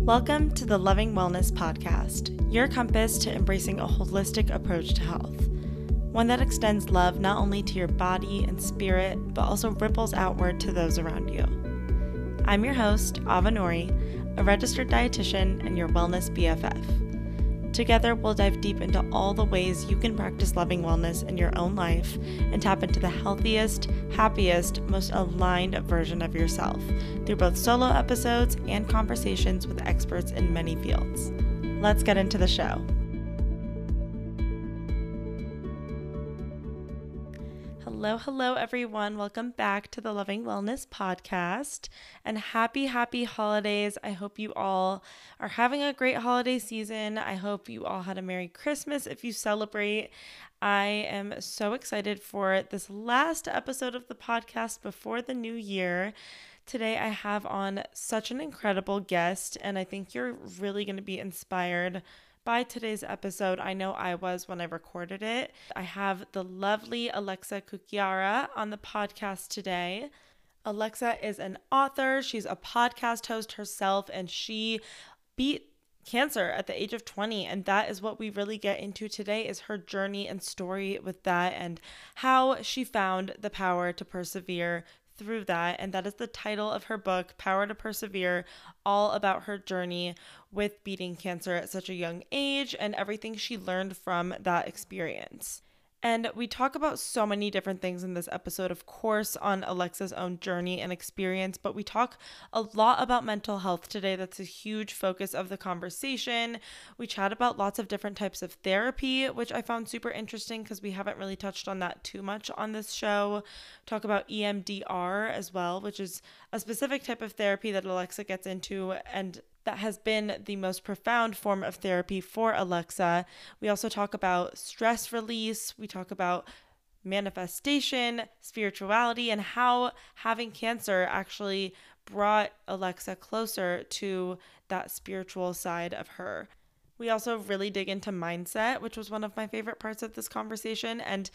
Welcome to the Loving Wellness Podcast, your compass to embracing a holistic approach to health. One that extends love not only to your body and spirit, but also ripples outward to those around you. I'm your host, Ava Nori, a registered dietitian and your wellness BFF. Together, we'll dive deep into all the ways you can practice loving wellness in your own life and tap into the healthiest, happiest, most aligned version of yourself through both solo episodes and conversations with experts in many fields. Let's get into the show. Hello, everyone. Welcome back to the Loving Wellness Podcast, and happy holidays. I hope you all are having a great holiday season. I hope you all had a Merry Christmas if you celebrate. I am so excited for this last episode of the podcast before the new year. Today I have on such an incredible guest, and I think you're really going to be inspired by today's episode. I know I was when I recorded it. I have the lovely Alexa Cucchiara on the podcast today. Alexa is an author. She's a podcast host herself, and she beat cancer at the age of 20. And that is what we really get into today, is her journey and story with that and how she found the power to persevere through that. And that is the title of her book, Power to Persevere, all about her journey with beating cancer at such a young age and everything she learned from that experience. And we talk about so many different things in this episode, of course, on Alexa's own journey and experience, but we talk a lot about mental health today. That's a huge focus of the conversation. We chat about lots of different types of therapy, which I found super interesting because we haven't really touched on that too much on this show. Talk about EMDR as well, which is a specific type of therapy that Alexa gets into, and that has been the most profound form of therapy for Alexa. We also talk about stress release. We talk about manifestation, spirituality, and how having cancer actually brought Alexa closer to that spiritual side of her. We also really dig into mindset, which was one of my favorite parts of this conversation. And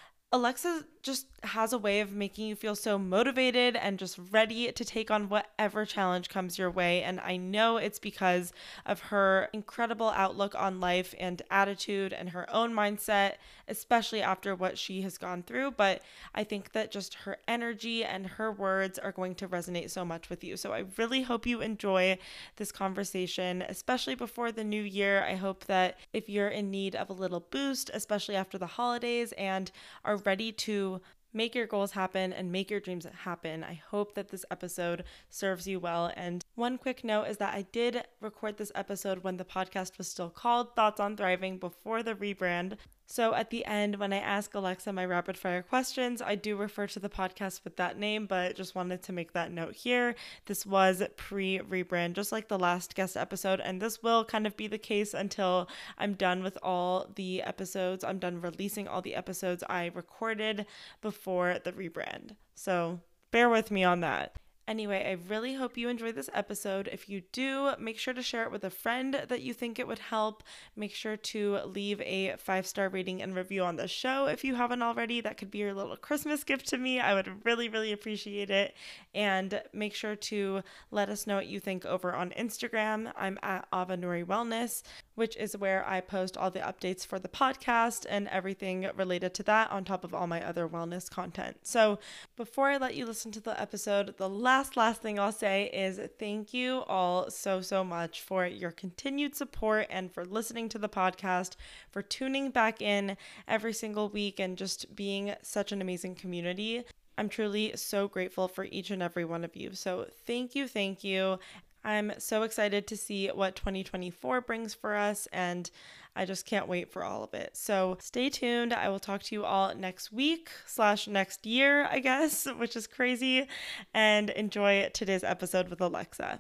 Alexa just has a way of making you feel so motivated and just ready to take on whatever challenge comes your way. And I know it's because of her incredible outlook on life and attitude and her own mindset, especially after what she has gone through. But I think that just her energy and her words are going to resonate so much with you. So I really hope you enjoy this conversation, especially before the new year. I hope that if you're in need of a little boost, especially after the holidays, and are ready to make your goals happen and make your dreams happen, I hope that this episode serves you well. And one quick note is that I did record this episode when the podcast was still called Thoughts on Thriving, before the rebrand. So at the end, when I ask Alexa my rapid fire questions, I do refer to the podcast with that name, but just wanted to make that note here. This was pre-rebrand, just like the last guest episode, and this will kind of be the case until I'm done with all the episodes. I'm done releasing all the episodes I recorded before the rebrand. So bear with me on that. Anyway, I really hope you enjoy this episode. If you do, make sure to share it with a friend that you think it would help. Make sure to leave a 5-star rating and review on the show if you haven't already. That could be your little Christmas gift to me. I would really appreciate it. And make sure to let us know what you think over on Instagram. I'm at Ava Nori Wellness, which is where I post all the updates for the podcast and everything related to that, on top of all my other wellness content. So before I let you listen to the episode, the last thing I'll say is thank you all so much for your continued support and for listening to the podcast, for tuning back in every single week and just being such an amazing community. I'm truly so grateful for each and every one of you. So thank you. I'm so excited to see what 2024 brings for us, and I just can't wait for all of it. So stay tuned. I will talk to you all next week / next year, I guess, which is crazy, and enjoy today's episode with Alexa.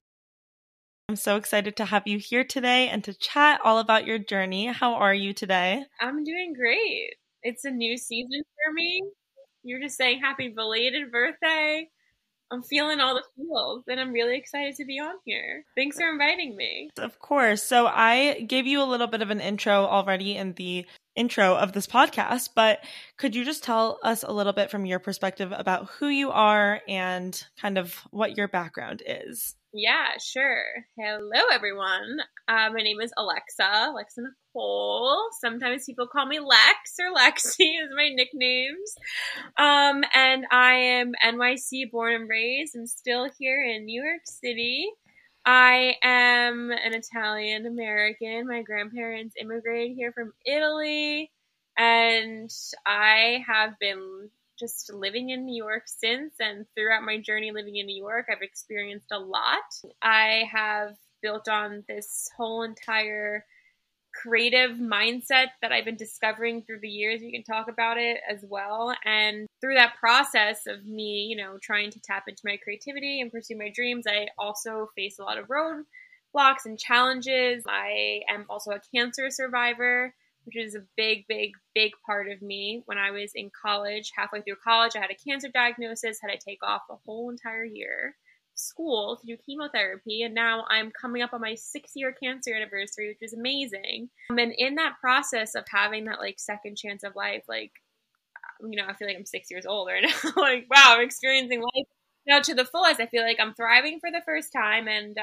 I'm so excited to have you here today and to chat all about your journey. How are you today? I'm doing great. It's a new season for me. You're just saying happy belated birthday. I'm feeling all the feels, and I'm really excited to be on here. Thanks for inviting me. Of course. So I gave you a little bit of an intro already in the intro of this podcast, but could you just tell us a little bit from your perspective about who you are and kind of what your background is? Yeah, sure. Hello, everyone. My name is Alexa Nicole. Sometimes people call me Lex or Lexi is my nicknames. And I am NYC born and raised. I'm still here in New York City. I am an Italian American. My grandparents immigrated here from Italy, and I have been just living in New York since, and throughout my journey living in New York, I've experienced a lot. I have built on this whole entire creative mindset that I've been discovering through the years. We can talk about it as well. And through that process of me, trying to tap into my creativity and pursue my dreams, I also face a lot of roadblocks and challenges. I am also a cancer survivor, which is a big, big, big part of me. When I was in college, halfway through college, I had a cancer diagnosis, had to take off a whole entire year school to do chemotherapy, and now I'm coming up on my 6-year cancer anniversary, which is amazing. And in that process of having that second chance of life, I feel like I'm 6 years old right now. Wow, I'm experiencing life now to the fullest. I feel like I'm thriving for the first time, and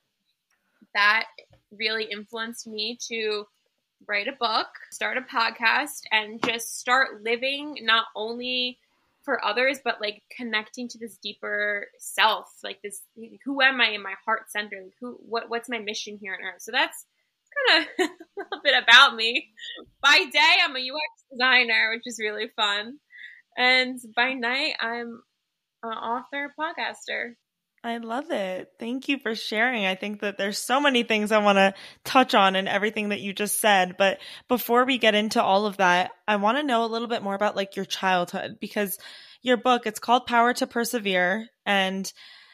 that really influenced me to write a book, start a podcast, and just start living not only for others, but connecting to this deeper self, this, who am I in my heart center? What's my mission here on earth? So that's kind of a little bit about me. By day, I'm a UX designer, which is really fun. And by night, I'm an author, podcaster. I love it. Thank you for sharing. I think that there's so many things I want to touch on in everything that you just said. But before we get into all of that, I want to know a little bit more about your childhood, because your book, it's called Power to Persevere. And,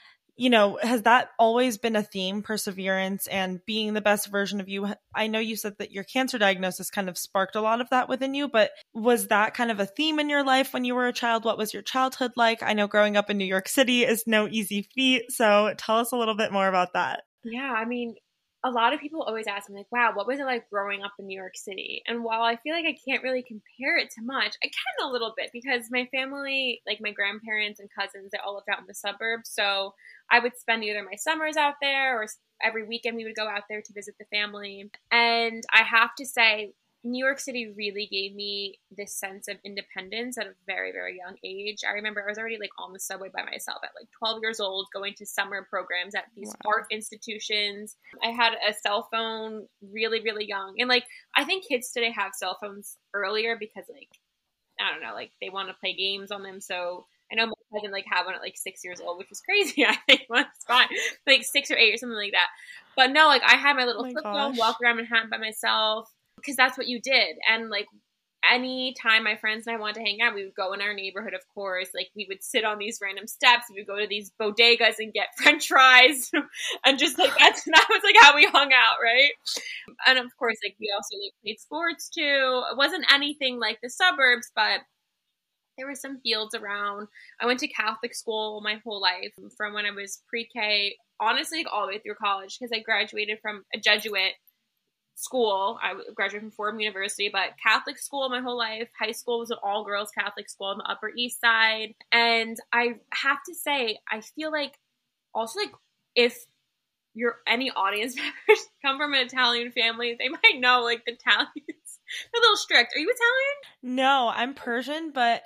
has that always been a theme, perseverance and being the best version of you? I know you said that your cancer diagnosis kind of sparked a lot of that within you, but was that kind of a theme in your life when you were a child? What was your childhood like? I know growing up in New York City is no easy feat. So tell us a little bit more about that. Yeah, I mean, a lot of people always ask me, wow, what was it like growing up in New York City? And while I feel like I can't really compare it to much, I can a little bit, because my family, my grandparents and cousins, they all lived out in the suburbs. So I would spend either my summers out there, or every weekend we would go out there to visit the family. And I have to say, New York City really gave me this sense of independence at a very, very young age. I remember I was already on the subway by myself at 12 years old, going to summer programs at these art institutions. I had a cell phone really, really young. And I think kids today have cell phones earlier because I don't know, they want to play games on them. So I know my cousin had one at 6 years old, which is crazy. I think well, it's fine, 6 or 8 or something like that. But no, I had my little flip phone, walk around Manhattan by myself, because that's what you did. And any time my friends and I wanted to hang out, we would go in our neighborhood, of course. We would sit on these random steps. We would go to these bodegas and get French fries, and just that was how we hung out, right? And of course, we also played sports too. It wasn't anything like the suburbs, but there were some fields around. I went to Catholic school my whole life, from when I was pre-K, honestly, all the way through college, because I graduated from a Jesuit school. I graduated from Fordham University, but Catholic school my whole life. High school was an all-girls Catholic school on the Upper East Side. And I have to say, I feel also if any audience members come from an Italian family, they might know the Italians are a little strict. Are you Italian? No, I'm Persian, but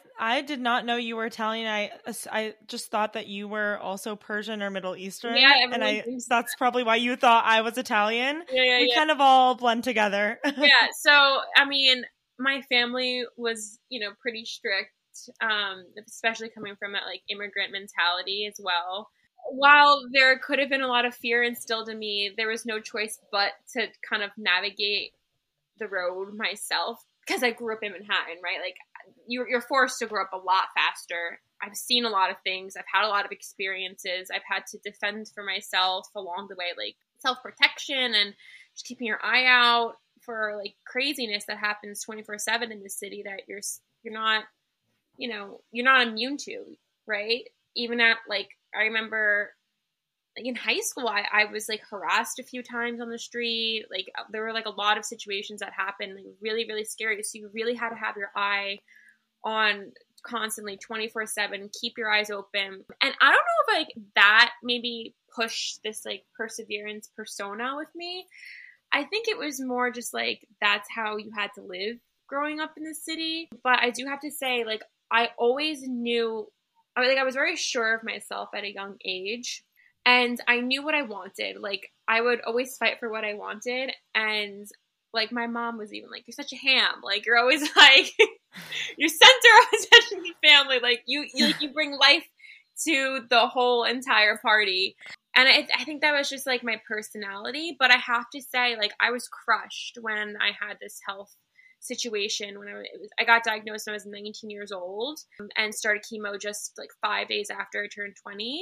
I did not know you were Italian. I just thought that you were also Persian or Middle Eastern. Yeah, and that's probably why you thought I was Italian. Yeah, we kind of all blend together. Yeah, so I mean, my family was, pretty strict, especially coming from that immigrant mentality as well. While there could have been a lot of fear instilled in me, there was no choice but to kind of navigate the road myself, because I grew up in Manhattan, right? You're forced to grow up a lot faster. I've seen a lot of things. I've had a lot of experiences. I've had to defend for myself along the way, self-protection and just keeping your eye out for craziness that happens 24/7 in the city that you're not, you're not immune to, right? Even at I remember like in high school, I was like harassed a few times on the street. Like there were like a lot of situations that happened, like really, really scary. So you really had to have your eye on constantly 24/7, keep your eyes open. And I don't know if like that maybe pushed this like perseverance persona with me. I think it was more just like that's how you had to live growing up in the city. But I do have to say, like, I always knew, I was very sure of myself at a young age. And I knew what I wanted. Like, I would always fight for what I wanted. And like my mom was even like, "You're such a ham. Like you're always like, you're center of attention in the family. Like you bring life to the whole entire party." And I think that was just like my personality. But I have to say, like, I was crushed when I had this health situation when I got diagnosed when I was 19 years old and started chemo just like 5 days after I turned 20.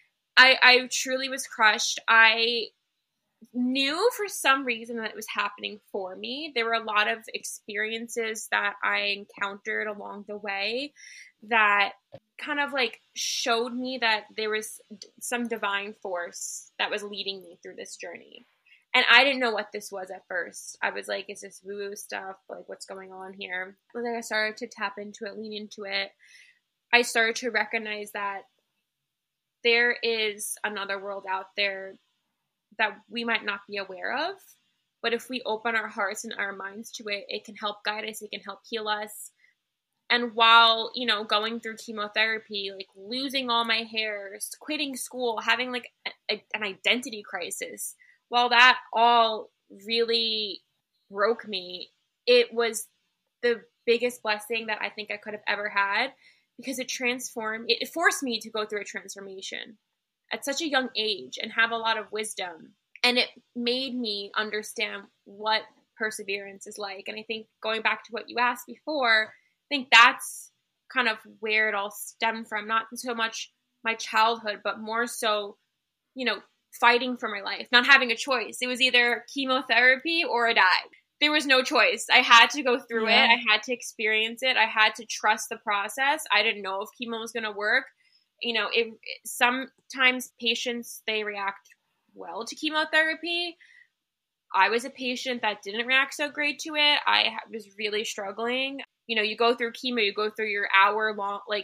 I truly was crushed. I knew for some reason that it was happening for me. There were a lot of experiences that I encountered along the way that kind of like showed me that there was some divine force that was leading me through this journey. And I didn't know what this was at first. I was like, is this woo-woo stuff? Like, what's going on here? But then I started to tap into it, lean into it. I started to recognize that there is another world out there that we might not be aware of. But if we open our hearts and our minds to it, it can help guide us. It can help heal us. And while, you know, going through chemotherapy, like losing all my hair, quitting school, having like an identity crisis, while that all really broke me, it was the biggest blessing that I think I could have ever had because it forced me to go through a transformation at such a young age and have a lot of wisdom. And it made me understand what perseverance is like. And I think going back to what you asked before, I think that's kind of where it all stemmed from. Not so much my childhood, but more so, you know, fighting for my life, not having a choice. It was either chemotherapy or I died. There was no choice. I had to go through it. I had to experience it. I had to trust the process. I didn't know if chemo was going to work. You know, sometimes patients, they react well to chemotherapy. I was a patient that didn't react so great to it. I was really struggling. You know, you go through chemo, you go through your hour-long, like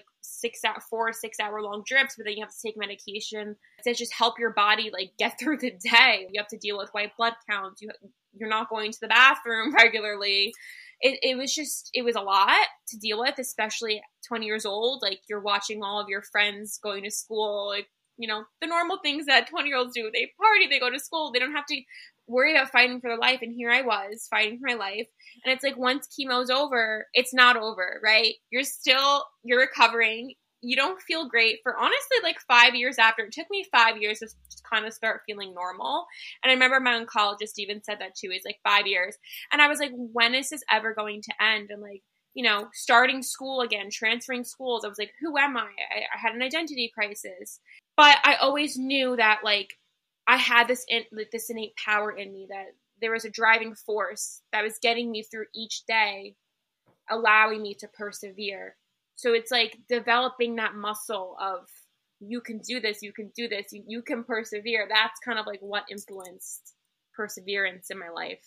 4 6-hour long drips, but then you have to take medication to just help your body, like, get through the day. You have to deal with white blood counts. You're not going to the bathroom regularly. It was a lot to deal with, especially 20 years old. Like, you're watching all of your friends going to school, like, you know, the normal things that 20-year-olds do. They party, they go to school, they don't have to worry about fighting for their life. And here I was fighting for my life. And it's like, once chemo's over, it's not over, right? You're recovering. You don't feel great for honestly like 5 years after. It took me 5 years to kind of start feeling normal. And I remember my oncologist even said that too. It's like 5 years. And I was like, when is this ever going to end? And like, you know, starting school again, transferring schools. I was like, who am I? I had an identity crisis. But I always knew that like I had this innate power in me, that there was a driving force that was getting me through each day, allowing me to persevere. So it's like developing that muscle of you can do this, you can do this, you can persevere. That's kind of like what influenced perseverance in my life.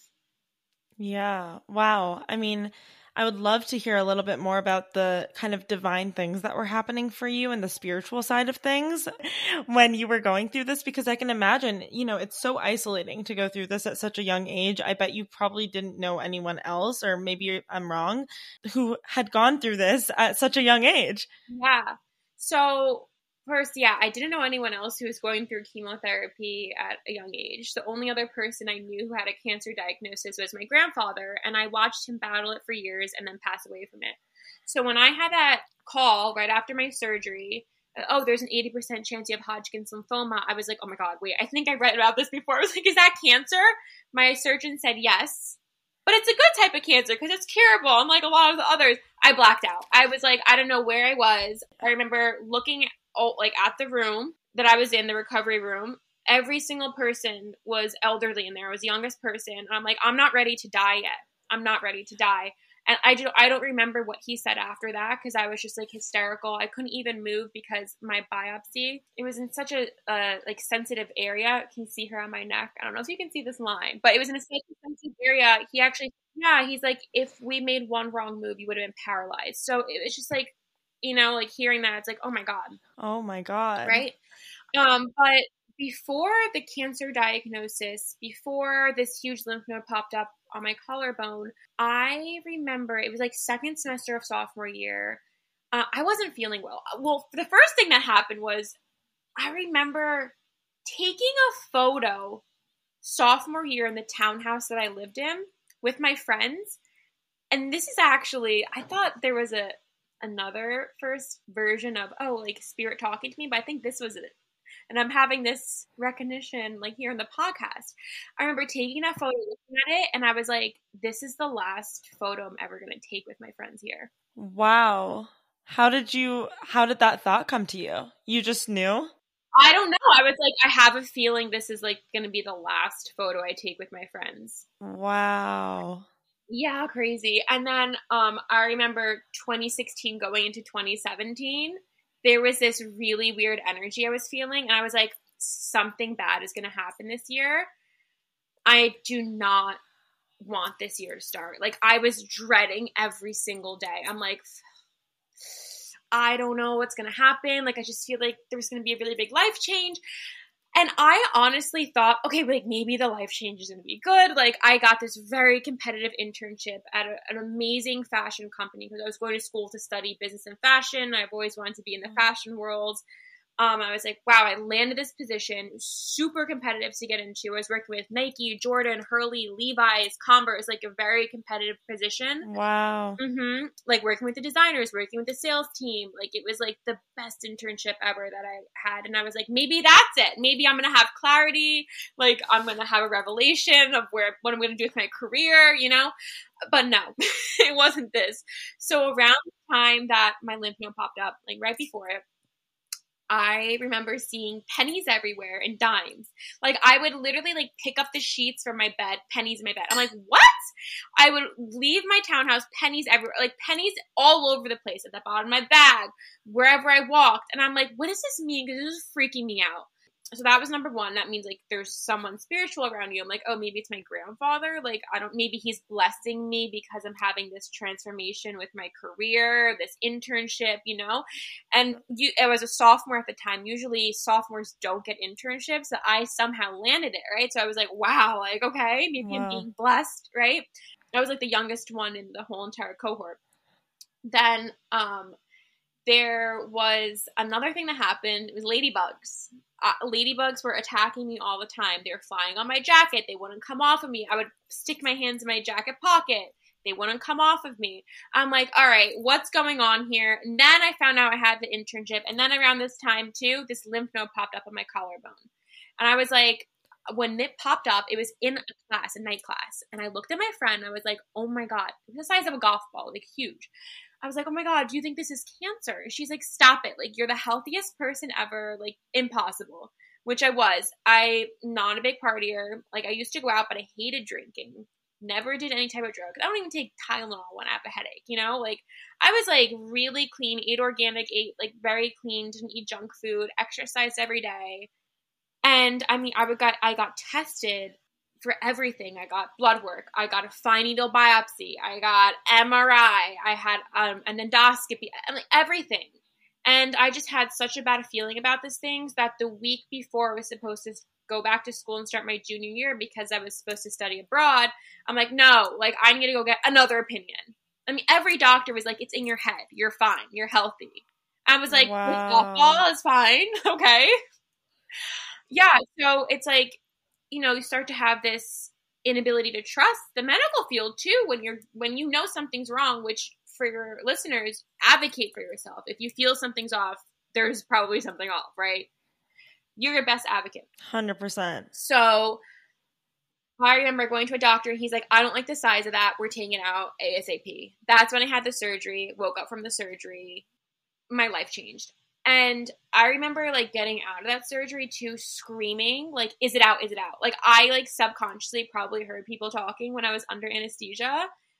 Yeah. Wow. I mean, I would love to hear a little bit more about the kind of divine things that were happening for you and the spiritual side of things when you were going through this, because I can imagine, you know, it's so isolating to go through this at such a young age. I bet you probably didn't know anyone else, or maybe I'm wrong, who had gone through this at such a young age. Yeah. So first, I didn't know anyone else who was going through chemotherapy at a young age. The only other person I knew who had a cancer diagnosis was my grandfather, and I watched him battle it for years and then pass away from it. So when I had that call right after my surgery, there's an 80% chance you have Hodgkin's lymphoma, I was like, oh my God, wait, I think I read about this before. I was like, is that cancer? My surgeon said yes. But it's a good type of cancer because it's curable, unlike a lot of the others. I blacked out. I was like, I don't know where I was. I remember looking at the room that I was in, the recovery room. Every single person was elderly in there. I was the youngest person. And I'm like, I'm not ready to die yet. I'm not ready to die. And I don't remember what he said after that because I was just like hysterical. I couldn't even move because my biopsy, it was in such a like sensitive area. Can you see her on my neck? I don't know if you can see this line, but it was in a such a sensitive area. He actually, yeah, he's like, if we made one wrong move, you would have been paralyzed. So it was just like, you know, like hearing that, it's like, oh my God. Oh my God. Right. But before the cancer diagnosis, before this huge lymph node popped up on my collarbone, I remember it was like second semester of sophomore year. I wasn't feeling well. Well, the first thing that happened was I remember taking a photo sophomore year in the townhouse that I lived in with my friends. And this is actually, I thought there was another first version of, oh, like spirit talking to me, but I think this was it. And I'm having this recognition like here in the podcast. I remember taking that photo, looking at it, and I was like, this is the last photo I'm ever going to take with my friends here. Wow. How did that thought come to you? You just knew? I don't know. I was like, I have a feeling this is like going to be the last photo I take with my friends. Wow. Yeah, crazy. And then I remember 2016 going into 2017, there was this really weird energy I was feeling. And I was like, something bad is going to happen this year. I do not want this year to start. Like, I was dreading every single day. I'm like, I don't know what's going to happen. Like, I just feel like there's going to be a really big life change. And I honestly thought, okay, like maybe the life change is going to be good. Like, I got this very competitive internship at an amazing fashion company because I was going to school to study business and fashion. I've always wanted to be in the fashion world. I was like, wow, I landed this position, super competitive to get into. I was working with Nike, Jordan, Hurley, Levi's, Converse, like a very competitive position. Wow. Mm-hmm. Like working with the designers, working with the sales team. Like it was like the best internship ever that I had. And I was like, maybe that's it. Maybe I'm going to have clarity. Like I'm going to have a revelation of what I'm going to do with my career, you know? But no, it wasn't this. So around the time that my lymph node popped up, like right before it, I remember seeing pennies everywhere and dimes. Like I would literally like pick up the sheets from my bed, pennies in my bed. I'm like, what? I would leave my townhouse, pennies everywhere, like pennies all over the place, at the bottom of my bag, wherever I walked. And I'm like, what does this mean? Because this is freaking me out. So that was number one. That means like there's someone spiritual around you. I'm like, oh, maybe it's my grandfather. Like, maybe he's blessing me because I'm having this transformation with my career, this internship, you know? And I was a sophomore at the time. Usually sophomores don't get internships. So I somehow landed it, right? So I was like, wow, like, okay, maybe I'm being blessed, right? I was like the youngest one in the whole entire cohort. Then, there was another thing that happened. It was ladybugs. Ladybugs were attacking me all the time. They were flying on my jacket. They wouldn't come off of me. I would stick my hands in my jacket pocket. They wouldn't come off of me. I'm like, all right, what's going on here? And then I found out I had the internship. And then around this time, too, this lymph node popped up on my collarbone. And I was like, when it popped up, it was in a night class. And I looked at my friend. And I was like, oh, my God. It was the size of a golf ball, like huge. I was like, oh my God, do you think this is cancer? She's like, stop it. Like, you're the healthiest person ever. Like, impossible. Which I was. I'm not a big partier. Like, I used to go out, but I hated drinking. Never did any type of drug. I don't even take Tylenol when I have a headache, you know? Like, I was, like, really clean, ate organic, ate, like, very clean, didn't eat junk food, exercised every day. And, I mean, I got tested for everything. I got blood work. I got a fine needle biopsy. I got MRI. I had an endoscopy, like everything. And I just had such a bad feeling about these things that the week before I was supposed to go back to school and start my junior year because I was supposed to study abroad, I'm like, no, like I need to go get another opinion. I mean, every doctor was like, it's in your head. You're fine. You're healthy. I was like, wow. All is fine. Okay. Yeah. So it's like, you know, you start to have this inability to trust the medical field too when you know something's wrong, which for your listeners, advocate for yourself. If you feel something's off, there's probably something off, right? You're your best advocate. 100%. So I remember going to a doctor and he's like, I don't like the size of that. We're taking it out ASAP. That's when I had the surgery, woke up from the surgery. My life changed. And I remember, like, getting out of that surgery, too, screaming, like, is it out? Is it out? Like, I, like, subconsciously probably heard people talking when I was under anesthesia.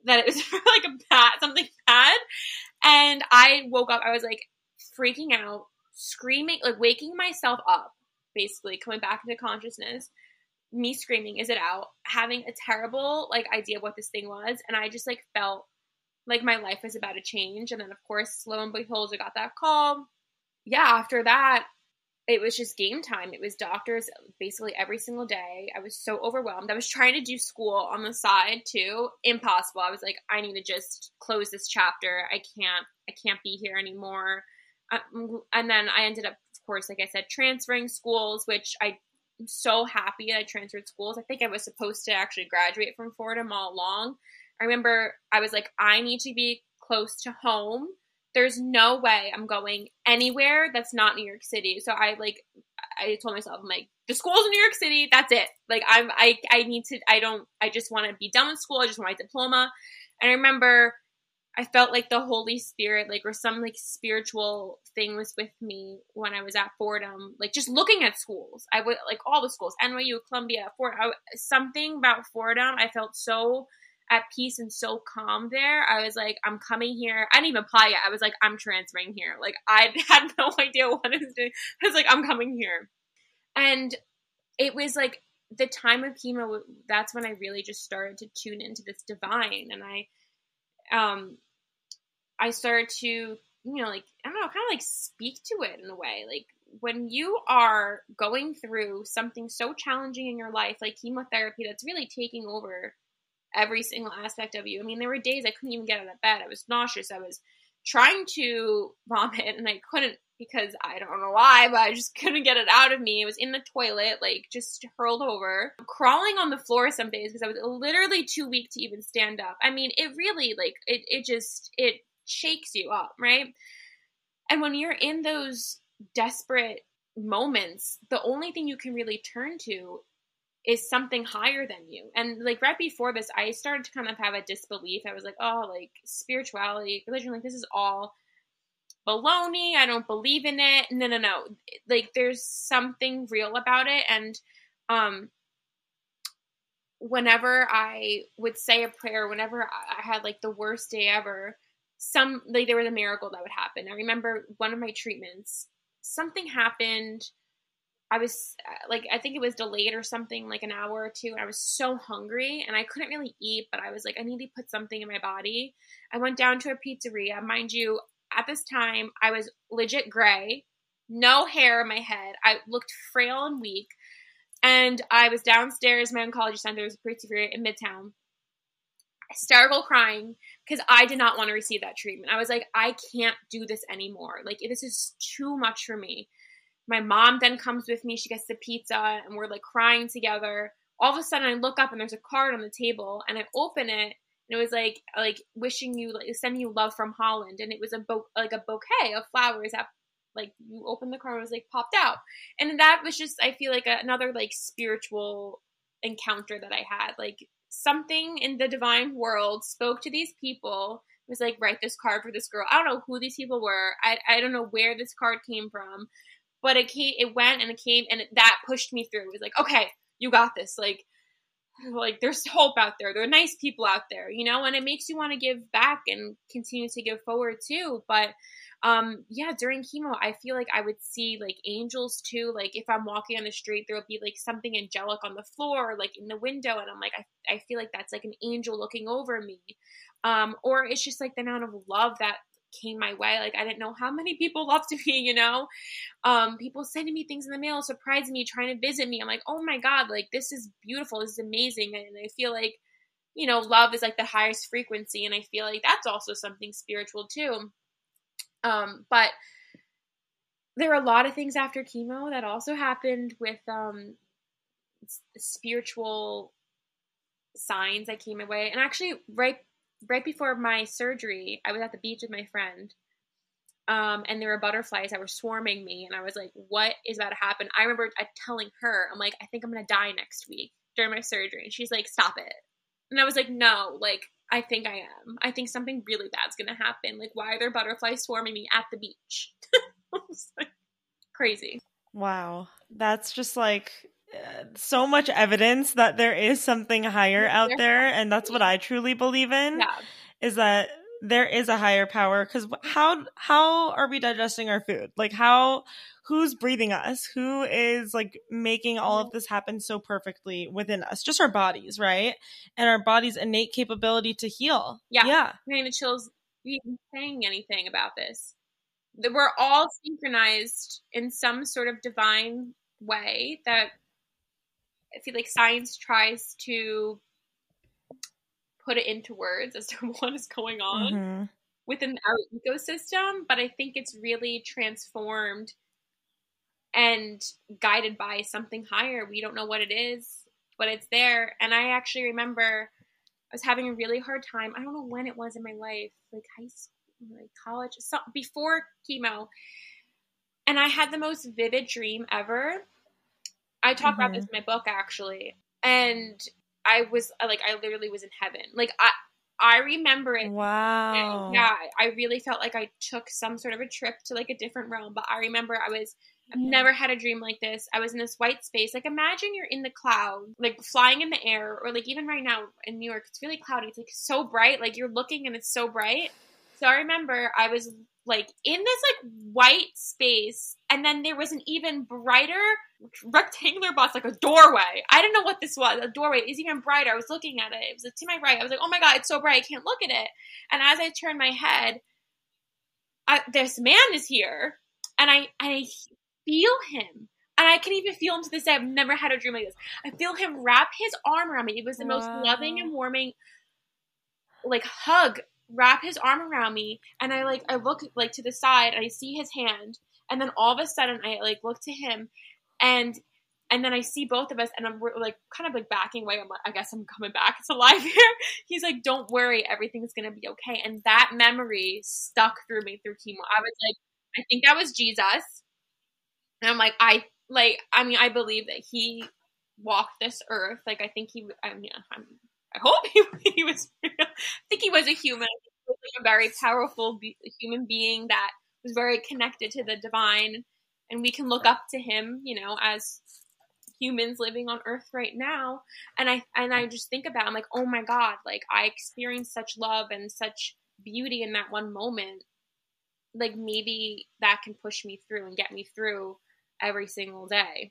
that it was for like something bad. And I woke up, I was like freaking out, screaming, like waking myself up, basically coming back into consciousness, me screaming, is it out? Having a terrible like idea of what this thing was. And I just like felt like my life was about to change. And then of course, lo and behold, I got that call. Yeah, after that, it was just game time. It was doctors basically every single day. I was so overwhelmed. I was trying to do school on the side too. Impossible. I was like, I need to just close this chapter. I can't be here anymore. And then I ended up, of course, like I said, transferring schools, which I'm so happy I transferred schools. I think I was supposed to actually graduate from Fordham all along. I remember I was like, I need to be close to home. There's no way I'm going anywhere that's not New York City. So I told myself, I'm like, the school's in New York City. That's it. Like I just want to be done with school. I just want my diploma. And I remember I felt like the Holy Spirit, like, or some like spiritual thing was with me when I was at Fordham, like just looking at schools. I would like all the schools, NYU, Columbia, Fordham, something about Fordham. I felt so at peace and so calm there. I was like, I'm coming here. I didn't even apply yet. I was like, I'm transferring here. Like, I had no idea what I was doing. I was like, I'm coming here. And it was like the time of chemo, that's when I really just started to tune into this divine. And I started to, you know, like, I don't know, kind of like speak to it in a way. Like, when you are going through something so challenging in your life, like chemotherapy, that's really taking over every single aspect of you. I mean, there were days I couldn't even get out of bed. I was nauseous. I was trying to vomit and I couldn't, because I don't know why, but I just couldn't get it out of me. It was in the toilet, like just hurled over, crawling on the floor some days because I was literally too weak to even stand up. I mean, it really like, it shakes you up, right? And when you're in those desperate moments, the only thing you can really turn to is something higher than you. And like right before this, I started to kind of have a disbelief. I was like, oh, like spirituality, religion, like this is all baloney. I don't believe in it. No. Like there's something real about it. And whenever I would say a prayer, whenever I had like the worst day ever, there was a miracle that would happen. I remember one of my treatments, something happened. I was like, I think it was delayed or something, like an hour or two. And I was so hungry and I couldn't really eat, but I was like, I need to put something in my body. I went down to a pizzeria. Mind you, at this time, I was legit gray, no hair in my head. I looked frail and weak. And I was downstairs, my oncology center, there was a pizzeria in Midtown, hysterical crying because I did not want to receive that treatment. I was like, I can't do this anymore. Like, this is too much for me. My mom then comes with me. She gets the pizza and we're like crying together. All of a sudden I look up and there's a card on the table and I open it and it was like wishing you, like sending you love from Holland. And it was a bouquet of flowers that like you open the card and it was like popped out. And that was just, I feel like another like spiritual encounter that I had. Like something in the divine world spoke to these people. It was like, write this card for this girl. I don't know who these people were. I don't know where this card came from. But it went and it came and that pushed me through. It was like, okay, you got this. Like there's hope out there. There are nice people out there, you know, and it makes you want to give back and continue to give forward too. But yeah, during chemo, I feel like I would see like angels too. Like if I'm walking on the street, there will be like something angelic on the floor, or, like in the window. And I'm like, I feel like that's like an angel looking over me. Or it's just like the amount of love that came my way. Like I didn't know how many people loved me, you know. People sending me things in the mail, surprising me, trying to visit me. I'm like, oh my God, like this is beautiful, this is amazing. And I feel like, you know, love is like the highest frequency, and I feel like that's also something spiritual too. But there are a lot of things after chemo that also happened with spiritual signs that came my way. And actually right before my surgery, I was at the beach with my friend, and there were butterflies that were swarming me, and I was like, what is about to happen? I remember telling her, I'm like, I think I'm going to die next week during my surgery. And she's like, stop it. And I was like, no, like, I think I am. I think something really bad's going to happen. Like, why are there butterflies swarming me at the beach? I was like, crazy. Wow. That's just like, so much evidence that there is something higher out there. And that's what I truly believe in, is that there is a higher power. Because how are we digesting our food? Like who's breathing us? Who is like making all of this happen so perfectly within us? Just our bodies, right? And our body's innate capability to heal. Yeah. I'm getting the chills even saying anything about this. We're all synchronized in some sort of divine way that I feel like science tries to put it into words as to what is going on within our ecosystem, but I think it's really transformed and guided by something higher. We don't know what it is, but it's there. And I actually remember I was having a really hard time. I don't know when it was in my life, like high school, like college, before chemo. And I had the most vivid dream ever. I talk about this in my book, actually. And I was like, I literally was in heaven. Like I remember it. Wow. And, yeah, I really felt like I took some sort of a trip to like a different realm. But I remember I've never had a dream like this. I was in this white space. Like imagine you're in the cloud, like flying in the air, or like even right now in New York, it's really cloudy. It's like so bright. Like you're looking and it's so bright. So I remember I was like in this like white space, and then there was an even brighter rectangular box, like a doorway. I didn't know what this was. A doorway is even brighter. I was looking at it. It was like to my right. I was like, oh my God, it's so bright. I can't look at it. And as I turned my head, this man is here, and I feel him. And I can even feel him to this day. I've never had a dream like this. I feel him wrap his arm around me. It was the most loving and warming like hug. Wrap his arm around me, and I look like to the side, and I see his hand, and then all of a sudden I like look to him, and then I see both of us, and I'm like kind of like backing away. I'm like, I guess I'm coming back. It's alive here. He's like, don't worry, everything's gonna be okay. And that memory stuck through me through chemo. I was like, I think that was Jesus, and I'm like, I believe that he walked this earth. Like I think I hope he was real. I think he was a human. He was like a very powerful human being that was very connected to the divine. And we can look up to him, you know, as humans living on earth right now. And I just think about it, I'm like, oh my God, like I experienced such love and such beauty in that one moment. Like maybe that can push me through and get me through every single day.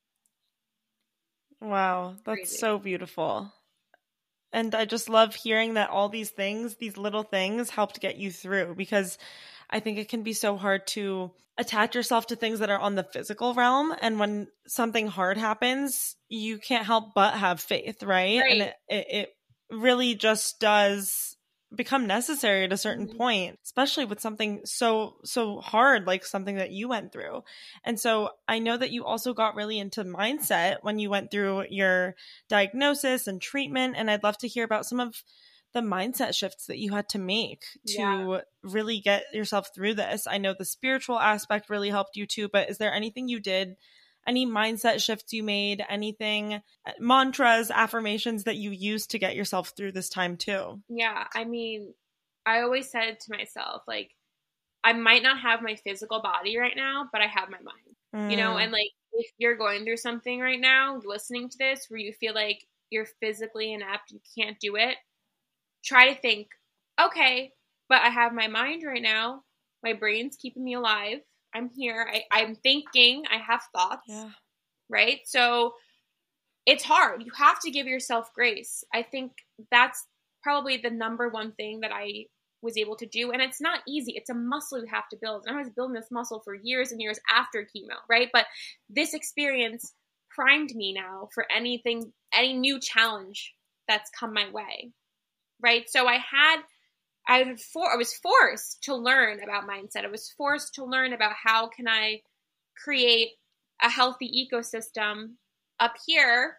Wow, that's crazy. So beautiful. And I just love hearing that all these things, these little things helped get you through, because I think it can be so hard to attach yourself to things that are on the physical realm. And when something hard happens, you can't help but have faith, right? And it really just does become necessary at a certain point, especially with something so hard, like something that you went through. And so I know that you also got really into mindset when you went through your diagnosis and treatment, and I'd love to hear about some of the mindset shifts that you had to make to really get yourself through this. I know the spiritual aspect really helped you too, but is there anything you did, any mindset shifts you made, anything, mantras, affirmations that you used to get yourself through this time too? Yeah. I mean, I always said to myself, like, I might not have my physical body right now, but I have my mind, you know? And like, if you're going through something right now, listening to this, where you feel like you're physically inept, you can't do it, try to think, okay, but I have my mind right now. My brain's keeping me alive. I'm here. I'm thinking. I have thoughts. Yeah. Right? So it's hard. You have to give yourself grace. I think that's probably the number one thing that I was able to do. And it's not easy. It's a muscle you have to build. And I was building this muscle for years and years after chemo, right? But this experience primed me now for any new challenge that's come my way, right? So I was forced to learn about mindset. I was forced to learn about how can I create a healthy ecosystem up here.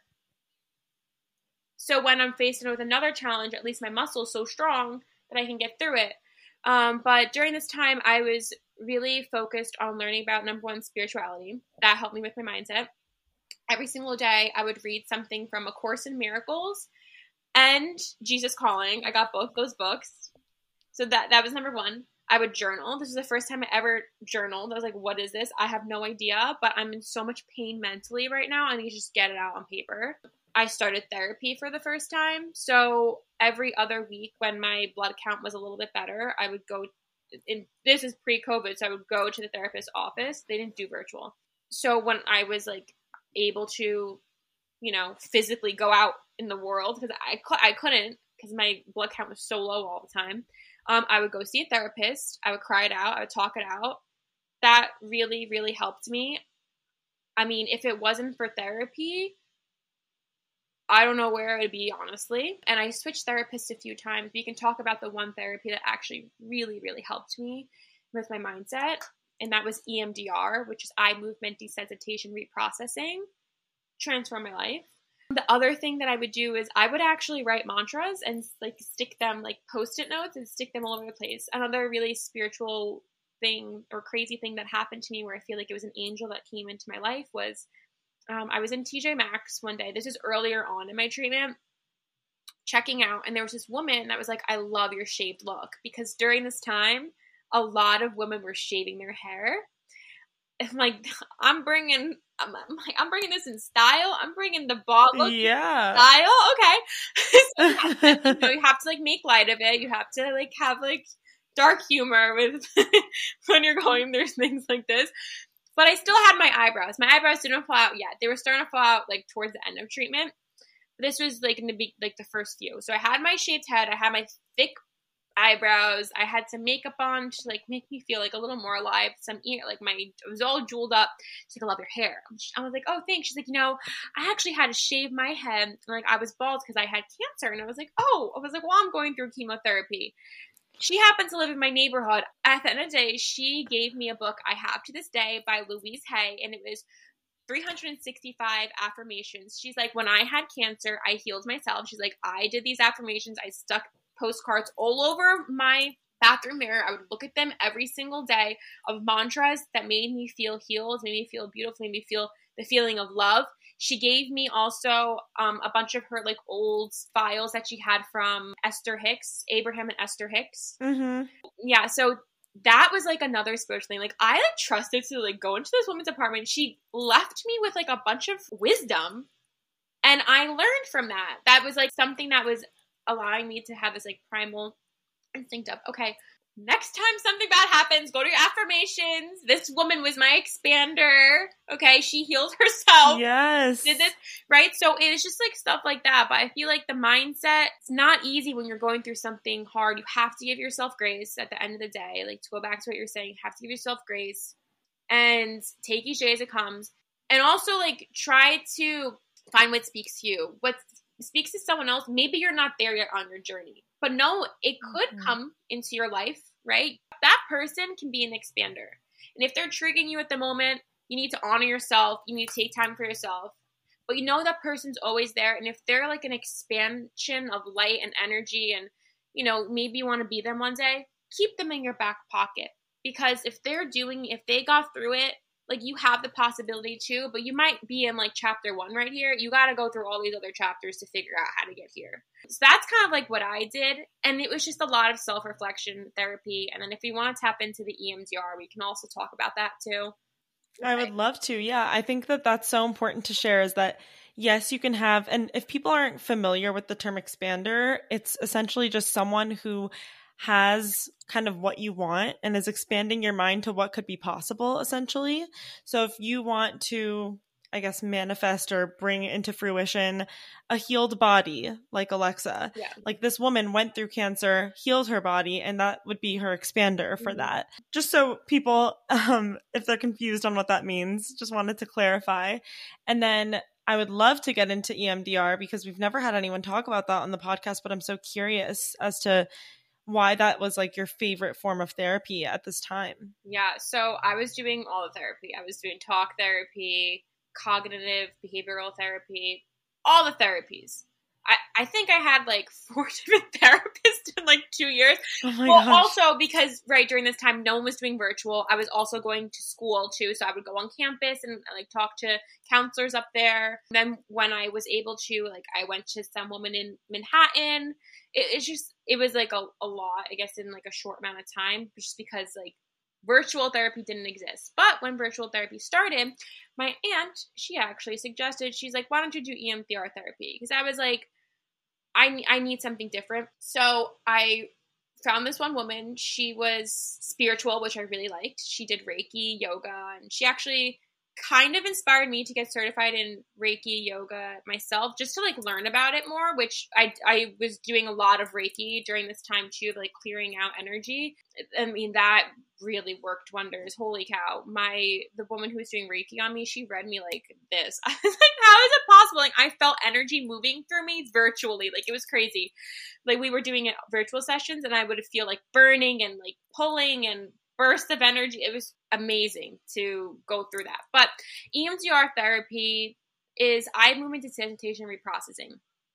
So when I'm facing with another challenge, at least my muscle is so strong that I can get through it. But during this time, I was really focused on learning about, number one, spirituality. That helped me with my mindset. Every single day, I would read something from A Course in Miracles and Jesus Calling. I got both those books. So that was number one. I would journal. This was the first time I ever journaled. I was like, what is this? I have no idea, but I'm in so much pain mentally right now. I need to just get it out on paper. I started therapy for the first time. So every other week when my blood count was a little bit better, I would go, this is pre-COVID, so I would go to the therapist's office. They didn't do virtual. So when I was like able to, you know, physically go out in the world, because I couldn't, because my blood count was so low all the time, I would go see a therapist. I would cry it out. I would talk it out. That really, really helped me. I mean, if it wasn't for therapy, I don't know where it would be, honestly. And I switched therapists a few times. We can talk about the one therapy that actually really, really helped me with my mindset. And that was EMDR, which is eye movement desensitization reprocessing. Transformed my life. The other thing that I would do is I would actually write mantras and like stick them, like Post-it notes, and stick them all over the place. Another really spiritual thing or crazy thing that happened to me where I feel like it was an angel that came into my life was I was in TJ Maxx one day. This is earlier on in my treatment, checking out, and there was this woman that was like, I love your shaved look, because during this time, a lot of women were shaving their hair. I'm like, I'm bringing this in style. I'm bringing the bald look style. Okay. So you have to like make light of it. You have to like have like dark humor with when you're going through things like this. But I still had my eyebrows. My eyebrows didn't fall out yet. They were starting to fall out like towards the end of treatment. But this was like in the first few. So I had my shaved head. I had my thick eyebrows. I had some makeup on to like make me feel like a little more alive. Some ear, like it was all jeweled up. She's like, I love your hair. I was like, oh, thanks. She's like, you know, I actually had to shave my head. Like I was bald because I had cancer. And I was like, well, I'm going through chemotherapy. She happens to live in my neighborhood. At the end of the day, she gave me a book I have to this day by Louise Hay, and it was 365 affirmations. She's like, when I had cancer, I healed myself. She's like, I did these affirmations. I stuck postcards all over my bathroom mirror. I would look at them every single day of mantras that made me feel healed, made me feel beautiful, made me feel the feeling of love. She gave me also a bunch of her like old files that she had from Esther Hicks, Abraham and Esther Hicks. Mm-hmm. Yeah, so that was like another spiritual thing. Like I like trusted to like go into this woman's apartment. She left me with like a bunch of wisdom, and I learned from that. That was like something that was allowing me to have this like primal instinct of, okay, next time something bad happens, go to your affirmations. This woman was my expander. Okay, she healed herself. Yes. Did this, right? So it's just like stuff like that. But I feel like the mindset, it's not easy when you're going through something hard. You have to give yourself grace at the end of the day. Like to go back to what you're saying, you have to give yourself grace and take each day as it comes. And also like try to find what speaks to you. What speaks to someone else, maybe you're not there yet on your journey. But no, it could come into your life, right? That person can be an expander. And if they're triggering you at the moment, you need to honor yourself. You need to take time for yourself. But you know that person's always there. And if they're like an expansion of light and energy and, you know, maybe you want to be them one day, keep them in your back pocket. Because if they got through it, like you have the possibility too, but you might be in like chapter 1 right here. You got to go through all these other chapters to figure out how to get here. So that's kind of like what I did. And it was just a lot of self-reflection therapy. And then if you want to tap into the EMDR, we can also talk about that too. I would love to. Yeah. I think that that's so important to share is that yes, you can have, and if people aren't familiar with the term expander, it's essentially just someone who has kind of what you want and is expanding your mind to what could be possible, essentially. So if you want to, I guess, manifest or bring into fruition a healed body like Alexa, like this woman went through cancer, healed her body, and that would be her expander for that. Just so people, if they're confused on what that means, just wanted to clarify. And then I would love to get into EMDR because we've never had anyone talk about that on the podcast, but I'm so curious as to why that was like your favorite form of therapy at this time. Yeah. So I was doing all the therapy. I was doing talk therapy, cognitive behavioral therapy, all the therapies. I think I had like 4 different therapists in like 2 years. Oh my Well, gosh. also because during this time, no one was doing virtual. I was also going to school too. So I would go on campus and like talk to counselors up there. Then when I was able to, like, I went to some woman in Manhattan. It was like a lot, I guess, in like a short amount of time, just because like virtual therapy didn't exist. But when virtual therapy started, my aunt, she actually suggested, she's like, why don't you do EMDR therapy? Because I was like, I need something different. So I found this one woman. She was spiritual, which I really liked. She did Reiki, yoga, and she actually kind of inspired me to get certified in Reiki yoga myself, just to like learn about it more, which I was doing a lot of Reiki during this time too, like clearing out energy. I mean, that really worked wonders. Holy cow. The woman who was doing Reiki on me, she read me like this. I was like, how is it possible? Like, I felt energy moving through me virtually. Like, it was crazy. Like, we were doing it virtual sessions and I would feel like burning and like pulling and burst of energy. It was amazing to go through that. But EMDR therapy is eye movement desensitization reprocessing.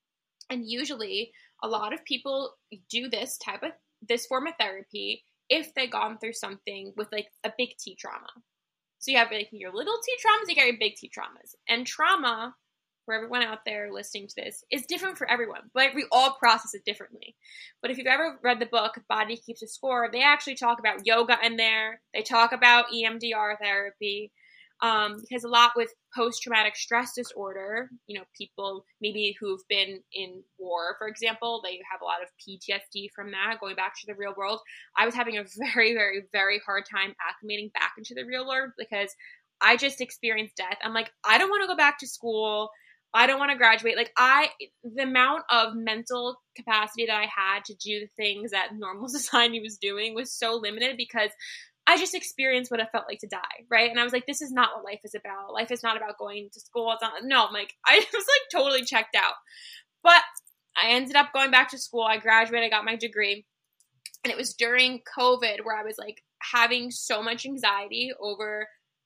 And usually a lot of people do this form of therapy if they've gone through something with like a big T trauma. So you have like your little T traumas, you got your big T traumas. And trauma, for everyone out there listening to this, is different for everyone, but we all process it differently. But if you've ever read the book Body Keeps a Score, they actually talk about yoga in there. They talk about EMDR therapy, because a lot with post-traumatic stress disorder, people maybe who've been in war, for example, they have a lot of PTSD from that, going back to the real world. I was having a very, very, very hard time acclimating back into the real world because I just experienced death. I'm like, I don't want to go back to school. I don't want to graduate. Like, the amount of mental capacity that I had to do the things that normal society was doing was so limited because I just experienced what it felt like to die, right? And I was like, this is not what life is about. Life is not about going to school. It's not, no, I'm like, I was like totally checked out. But I ended up going back to school. I graduated, I got my degree. And it was during COVID where I was like having so much anxiety over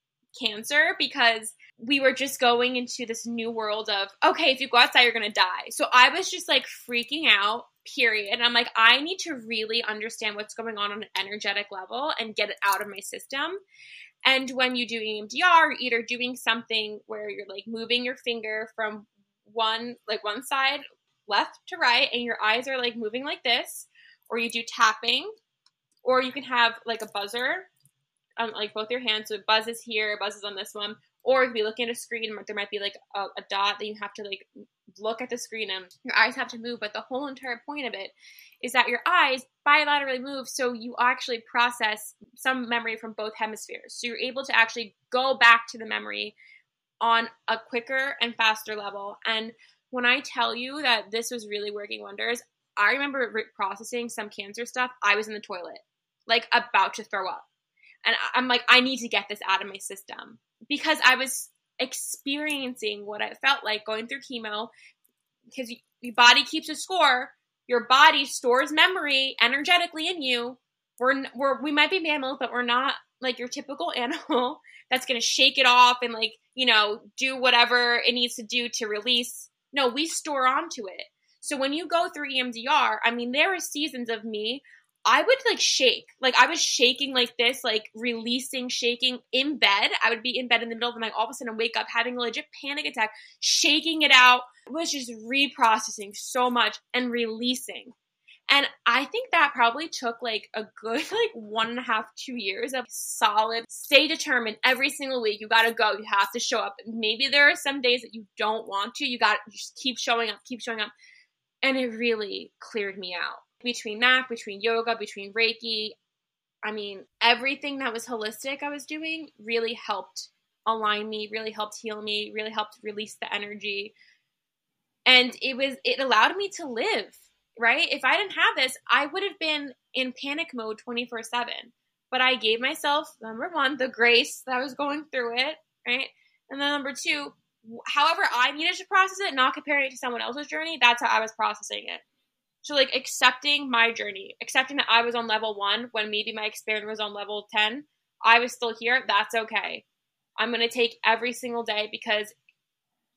cancer because we were just going into this new world of, okay, if you go outside, you're going to die. So I was just like freaking out, period. And I'm like, I need to really understand what's going on an energetic level and get it out of my system. And when you do EMDR, you're either doing something where you're like moving your finger from one side left to right and your eyes are like moving like this, or you do tapping, or you can have like a buzzer on like both your hands. So it buzzes here, it buzzes on this one. Or if you look at a screen, there might be like a dot that you have to like look at the screen and your eyes have to move. But the whole entire point of it is that your eyes bilaterally move, so you actually process some memory from both hemispheres. So you're able to actually go back to the memory on a quicker and faster level. And when I tell you that this was really working wonders, I remember processing some cancer stuff. I was in the toilet, like about to throw up. And I'm like, I need to get this out of my system because I was experiencing what it felt like going through chemo, because your body keeps a score. Your body stores memory energetically in you. We might be mammals, but we're not like your typical animal that's going to shake it off and like, do whatever it needs to do to release. No, we store onto it. So when you go through EMDR, I mean, there were seasons of me, I would like shake. Like I was shaking like this, like releasing, shaking in bed. I would be in bed in the middle of the night, all of a sudden wake up having a legit panic attack, shaking it out. It was just reprocessing so much and releasing. And I think that probably took like a good 1.5, 2 years of solid, stay determined every single week. You got to go. You have to show up. Maybe there are some days that you don't want to. You got to just keep showing up, keep showing up. And it really cleared me out. Between that, between yoga, between Reiki, I mean, everything that was holistic I was doing really helped align me, really helped heal me, really helped release the energy. And it allowed me to live, right? If I didn't have this, I would have been in panic mode 24/7. But I gave myself, number one, the grace that I was going through it, right? And then number two, however I needed to process it, not comparing it to someone else's journey, that's how I was processing it. So like accepting my journey, accepting that I was on level 1 when maybe my experience was on level 10, I was still here. That's okay. I'm going to take every single day because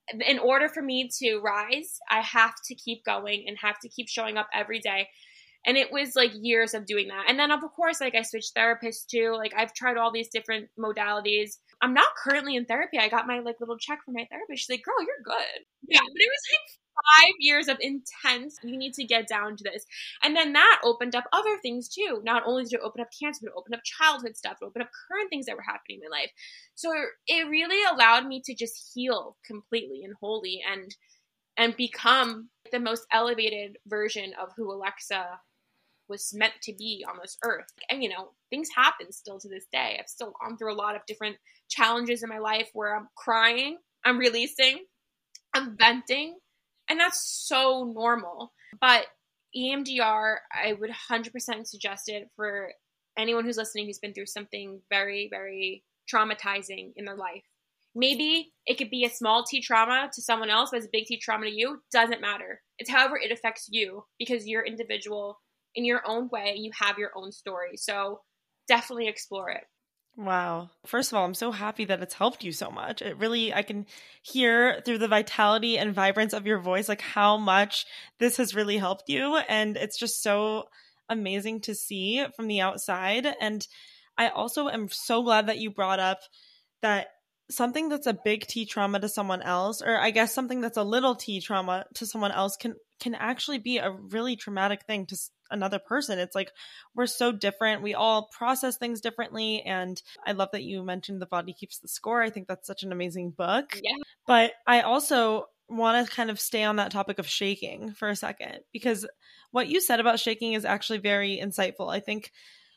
in order for me to rise, I have to keep going and have to keep showing up every day. And it was like years of doing that. And then of course, like I switched therapists too. Like I've tried all these different modalities. I'm not currently in therapy. I got my like little check from my therapist. She's like, girl, you're good. Yeah. But it was like 5 years of intense, you need to get down to this. And then that opened up other things too. Not only did it open up cancer, but it opened up childhood stuff. It opened up current things that were happening in my life. So it really allowed me to just heal completely and wholly and become the most elevated version of who Alexa was meant to be on this earth. And, you know, things happen still to this day. I've still gone through a lot of different challenges in my life where I'm crying, I'm releasing, I'm venting, and that's so normal. But EMDR, I would 100% suggest it for anyone who's listening who's been through something very, very traumatizing in their life. Maybe it could be a small T trauma to someone else, but it's a big T trauma to you. Doesn't matter. It's however it affects you because you're individual in your own way. You have your own story. So definitely explore it. Wow. First of all, I'm so happy that it's helped you so much. It really, I can hear through the vitality and vibrance of your voice, like how much this has really helped you. And it's just so amazing to see from the outside. And I also am so glad that you brought up that something that's a big T trauma to someone else, or I guess something that's a little T trauma to someone else can actually be a really traumatic thing to another person. It's like, we're so different. We all process things differently. And I love that you mentioned The Body Keeps the Score. I think that's such an amazing book. Yeah. But I also want to kind of stay on that topic of shaking for a second, because what you said about shaking is actually very insightful. I think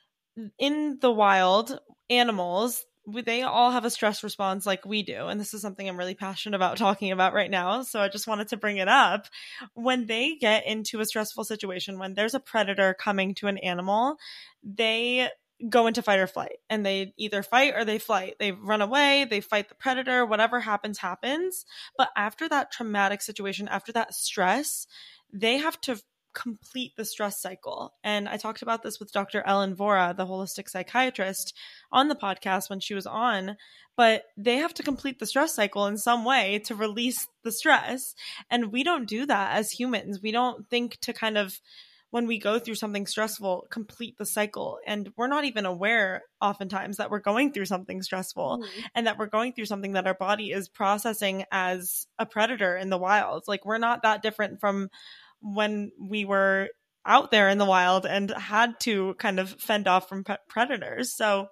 in the wild, animals, they all have a stress response like we do. And this is something I'm really passionate about talking about right now. So I just wanted to bring it up. When they get into a stressful situation, when there's a predator coming to an animal, they go into fight or flight, and they either fight or they flight. They run away, they fight the predator, whatever happens, happens. But after that traumatic situation, after that stress, they have to complete the stress cycle. And I talked about this with Dr. Ellen Vora, the holistic psychiatrist, on the podcast when she was on, but they have to complete the stress cycle in some way to release the stress. And we don't do that as humans. We don't think to kind of, when we go through something stressful, complete the cycle. And we're not even aware oftentimes that we're going through something stressful and that we're going through something that our body is processing as a predator in the wild. Like, we're not that different from when we were out there in the wild and had to kind of fend off from predators. So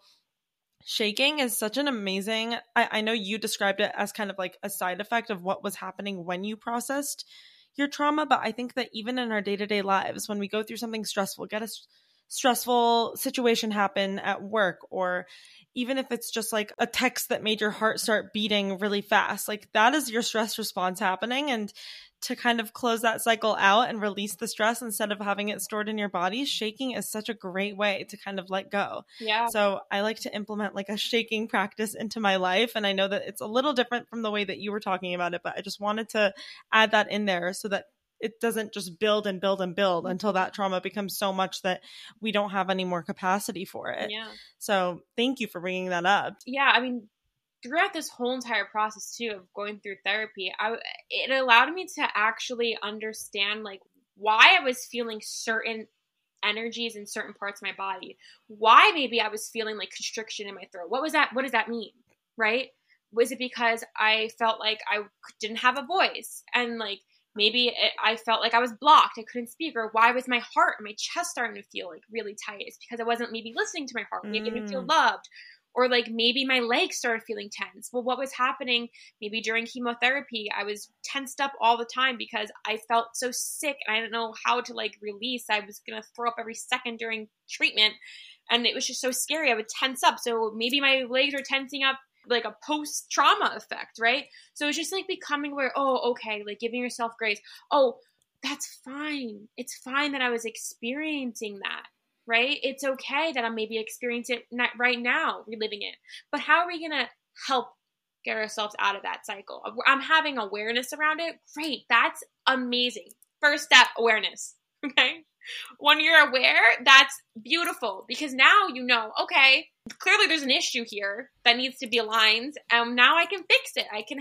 shaking is such an amazing, I know you described it as kind of like a side effect of what was happening when you processed your trauma, but I think that even in our day-to-day lives, when we go through something stressful, get a stressful situation happen at work, or even if it's just like a text that made your heart start beating really fast, like that is your stress response happening. And to kind of close that cycle out and release the stress instead of having it stored in your body, shaking is such a great way to kind of let go. Yeah. So I like to implement like a shaking practice into my life. And I know that it's a little different from the way that you were talking about it, but I just wanted to add that in there so that it doesn't just build and build and build until that trauma becomes so much that we don't have any more capacity for it. Yeah. So thank you for bringing that up. Yeah. I mean, throughout this whole entire process too of going through therapy, it allowed me to actually understand like why I was feeling certain energies in certain parts of my body, why maybe I was feeling like constriction in my throat. What was that? What does that mean? Right? Was it because I felt like I didn't have a voice, and like maybe I felt like I was blocked, I couldn't speak? Or why was my heart and my chest starting to feel like really tight? It's because I wasn't maybe listening to my heart. Maybe I didn't feel loved. Or like maybe my legs started feeling tense. Well, what was happening maybe during chemotherapy? I was tensed up all the time because I felt so sick and I didn't know how to like release. I was going to throw up every second during treatment, and it was just so scary. I would tense up. So maybe my legs are tensing up, like a post-trauma effect, right? So it's just like becoming aware, oh, okay, like giving yourself grace. Oh, that's fine. It's fine that I was experiencing that. Right? It's okay that I'm maybe experiencing it right now, reliving it. But how are we going to help get ourselves out of that cycle? I'm having awareness around it. Great. That's amazing. First step, awareness. Okay? When you're aware, that's beautiful, because now you know, okay, clearly there's an issue here that needs to be aligned. And now I can fix it. I can help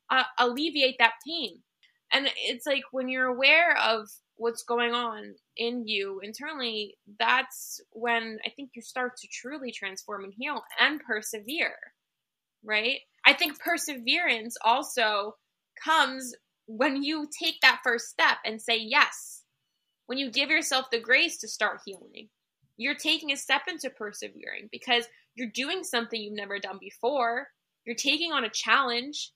alleviate that pain. And it's like when you're aware of what's going on in you internally, that's when I think you start to truly transform and heal and persevere, right? I think perseverance also comes when you take that first step and say yes. When you give yourself the grace to start healing, you're taking a step into persevering because you're doing something you've never done before. You're taking on a challenge.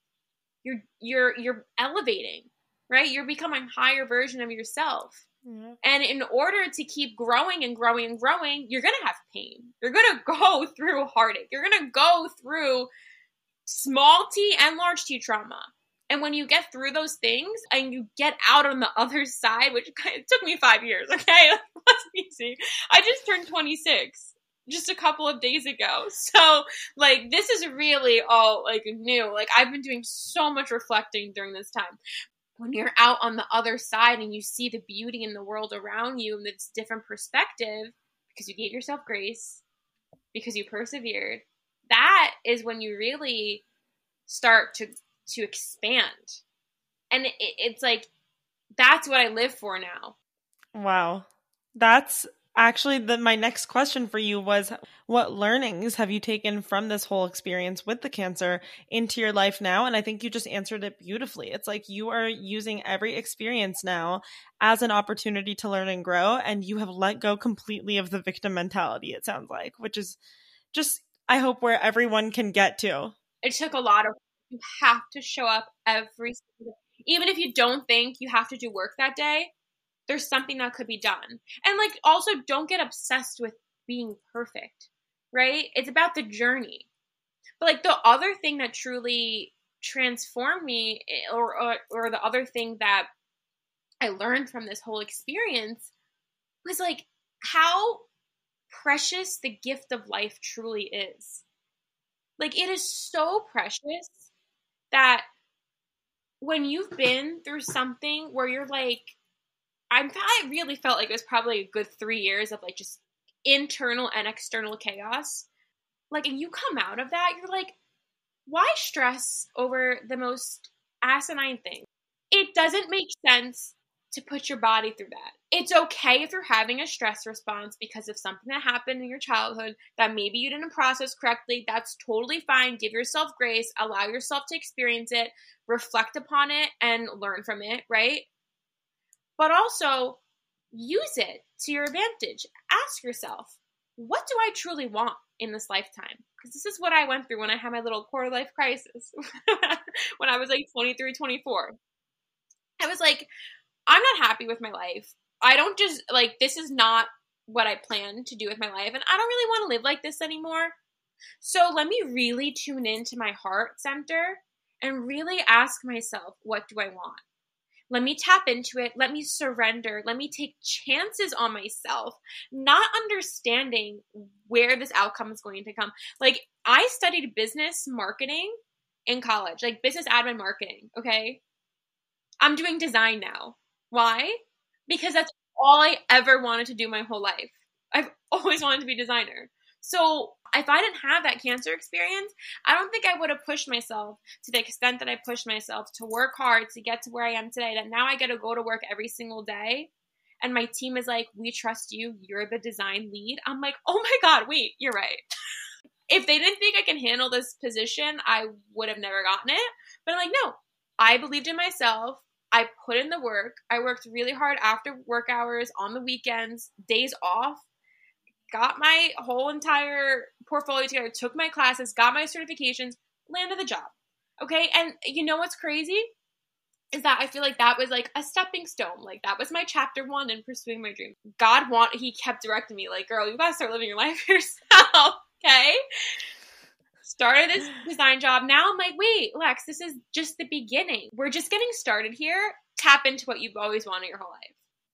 You're elevating, right? You're becoming a higher version of yourself. Mm-hmm. And in order to keep growing and growing and growing, you're going to have pain. You're going to go through heartache. You're going to go through small t and large t trauma. And when you get through those things and you get out on the other side, which it took me 5 years, okay? It wasn't easy. I just turned 26 just a couple of days ago. So, like, this is really all, like, new. Like, I've been doing so much reflecting during this time. When you're out on the other side and you see the beauty in the world around you and it's different perspective because you gave yourself grace, because you persevered, that is when you really start to expand. And it's like, that's what I live for now. Wow. That's actually my next question for you was, what learnings have you taken from this whole experience with the cancer into your life now? And I think you just answered it beautifully. It's like you are using every experience now as an opportunity to learn and grow, and you have let go completely of the victim mentality, it sounds like, which is just, I hope, where everyone can get to. It took a lot of, you have to show up every single day. Even if you don't think you have to do work that day, there's something that could be done. And like, also don't get obsessed with being perfect, right? It's about the journey. But like the other thing that truly transformed me or the other thing that I learned from this whole experience was like how precious the gift of life truly is. Like it is so precious that when you've been through something where you're like, I really felt like it was probably a good 3 years of like just internal and external chaos. Like, and you come out of that, you're like, why stress over the most asinine thing? It doesn't make sense to put your body through that. It's okay if you're having a stress response because of something that happened in your childhood that maybe you didn't process correctly. That's totally fine. Give yourself grace. Allow yourself to experience it. Reflect upon it and learn from it, right? But also use it to your advantage. Ask yourself, what do I truly want in this lifetime? Because this is what I went through when I had my little quarter life crisis when I was like 23, 24. I was like, I'm not happy with my life. I don't just, like, this is not what I plan to do with my life. And I don't really want to live like this anymore. So let me really tune into my heart center and really ask myself, what do I want? Let me tap into it. Let me surrender. Let me take chances on myself, not understanding where this outcome is going to come. Like, I studied business marketing in college, like business admin marketing, okay? I'm doing design now. Why? Because that's all I ever wanted to do my whole life. I've always wanted to be a designer. So if I didn't have that cancer experience, I don't think I would have pushed myself to the extent that I pushed myself to work hard to get to where I am today, that now I get to go to work every single day. And my team is like, we trust you. You're the design lead. I'm like, oh my God, wait, you're right. If they didn't think I can handle this position, I would have never gotten it. But I'm like, no, I believed in myself. I put in the work. I worked really hard after work hours, on the weekends, days off, got my whole entire portfolio together, took my classes, got my certifications, landed the job. Okay? And you know what's crazy? Is that I feel like that was like a stepping stone. Like that was my chapter 1 in pursuing my dream. He kept directing me like, girl, you gotta start living your life yourself. Okay? Started this design job. Now I'm like, wait, Lex, this is just the beginning. We're just getting started here. Tap into what you've always wanted your whole life.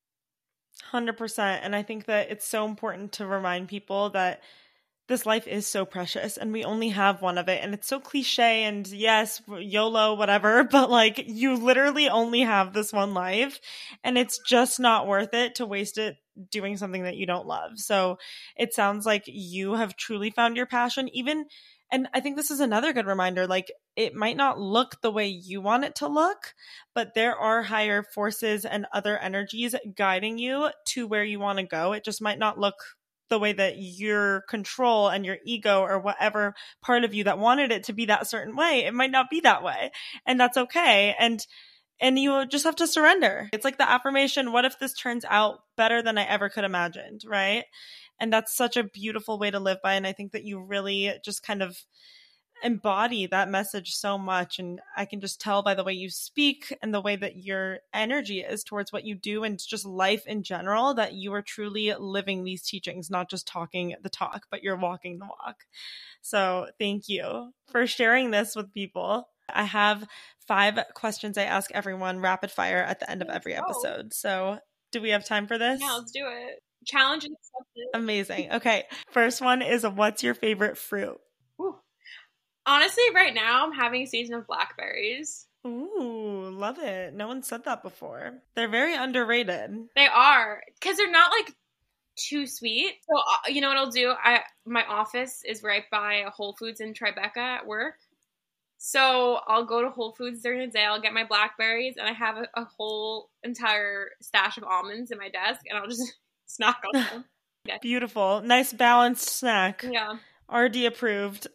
100%. And I think that it's so important to remind people that this life is so precious and we only have one of it. And it's so cliche and yes, YOLO, whatever, but like you literally only have this one life and it's just not worth it to waste it doing something that you don't love. So it sounds like you have truly found your passion even. And I think this is another good reminder, like it might not look the way you want it to look, but there are higher forces and other energies guiding you to where you want to go. It just might not look the way that your control and your ego or whatever part of you that wanted it to be that certain way, it might not be that way. And that's okay. And you just have to surrender. It's like the affirmation, what if this turns out better than I ever could imagined, right? And that's such a beautiful way to live by. And I think that you really just kind of embody that message so much. And I can just tell by the way you speak and the way that your energy is towards what you do and just life in general, that you are truly living these teachings, not just talking the talk, but you're walking the walk. So thank you for sharing this with people. I have 5 questions I ask everyone rapid fire at the end of every episode. So do we have time for this? Yeah, let's do it. Challenge accepted. Amazing. Okay. First one is, what's your favorite fruit? Ooh. Honestly, right now I'm having a season of blackberries. Ooh, love it. No one said that before. They're very underrated. They are, because they're not like too sweet. So you know what I'll do? My office is right by a Whole Foods in Tribeca at work. So I'll go to Whole Foods during the day, I'll get my blackberries, and I have a whole entire stash of almonds in my desk, and I'll just snack on them. Yeah. Beautiful. Nice balanced snack. Yeah. RD approved.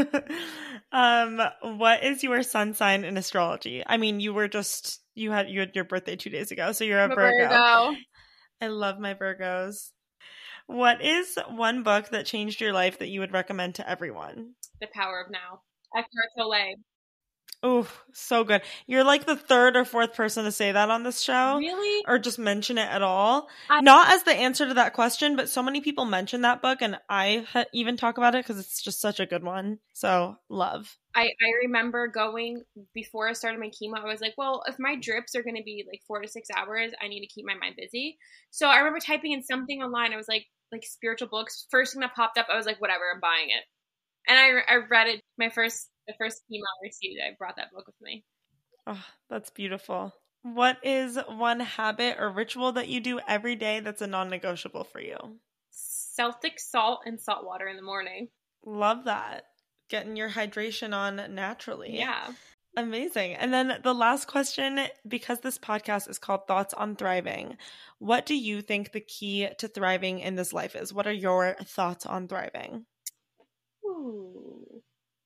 What is your sun sign in astrology? I mean, you had your birthday 2 days ago, so you're a Virgo. I love my Virgos. What is one book that changed your life that you would recommend to everyone? The Power of Now. Eckhart Tolle. Oh, so good. You're like the 3rd or 4th person to say that on this show. Really? Or just mention it at all. Not as the answer to that question, but so many people mention that book, and I even talk about it because it's just such a good one. So, love. I remember going, before I started my chemo, I was like, well, if my drips are going to be like 4 to 6 hours, I need to keep my mind busy. So I remember typing in something online. I was like spiritual books. First thing that popped up, I was like, whatever, I'm buying it. And I read it the first chemo I received. I brought that book with me. Oh, that's beautiful. What is one habit or ritual that you do every day that's a non-negotiable for you? Celtic salt and salt water in the morning. Love that. Getting your hydration on naturally. Yeah. Amazing. And then the last question, because this podcast is called Thoughts on Thriving, what do you think the key to thriving in this life is? What are your thoughts on thriving? Ooh.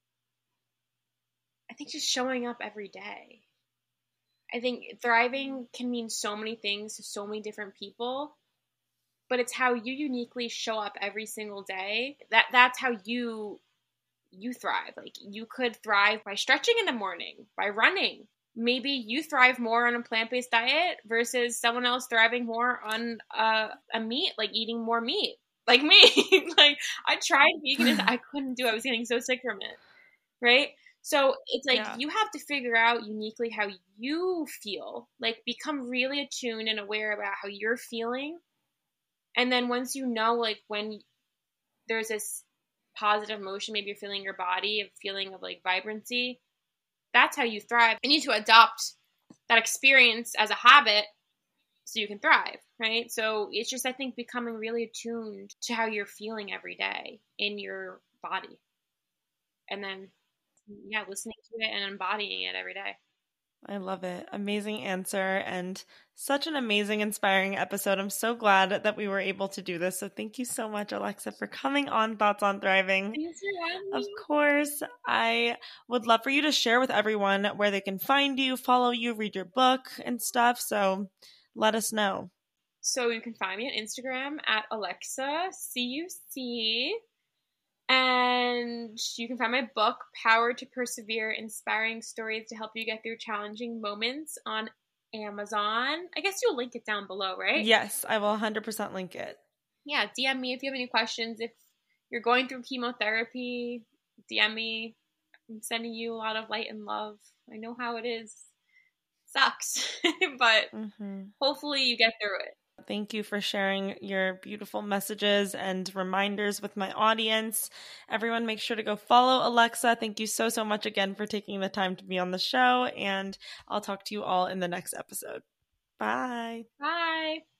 I think just showing up every day. I think thriving can mean so many things to so many different people, but it's how you uniquely show up every single day. That's how you thrive. Like, you could thrive by stretching in the morning, by running. Maybe you thrive more on a plant-based diet versus someone else thriving more on a meat, like eating more meat. Like me. Like, I tried veganism. I couldn't do it. I was getting so sick from it. Right? So it's like, you have to figure out uniquely how you feel. Like, become really attuned and aware about how you're feeling. And then once you know, like, when there's this positive emotion, maybe you're feeling your body, a feeling of like vibrancy, that's how you thrive. You need to adopt that experience as a habit so you can thrive, right? So it's just, I think, becoming really attuned to how you're feeling every day in your body. And then, listening to it and embodying it every day. I love it. Amazing answer, and such an amazing, inspiring episode. I'm so glad that we were able to do this. So thank you so much, Alexa, for coming on Thoughts on Thriving. Thanks for having me. Of course, I would love for you to share with everyone where they can find you, follow you, read your book and stuff. So let us know. So you can find me on Instagram at Alexa CUC. And you can find my book, Power to Persevere, Inspiring Stories to Help You Get Through Challenging Moments, on Amazon. I guess you'll link it down below, right? Yes, I will 100% link it. Yeah, DM me if you have any questions. If you're going through chemotherapy, DM me. I'm sending you a lot of light and love. I know how it is. Sucks, but hopefully you get through it. Thank you for sharing your beautiful messages and reminders with my audience. Everyone, make sure to go follow Alexa. Thank you so, so much again for taking the time to be on the show, and I'll talk to you all in the next episode. Bye. Bye.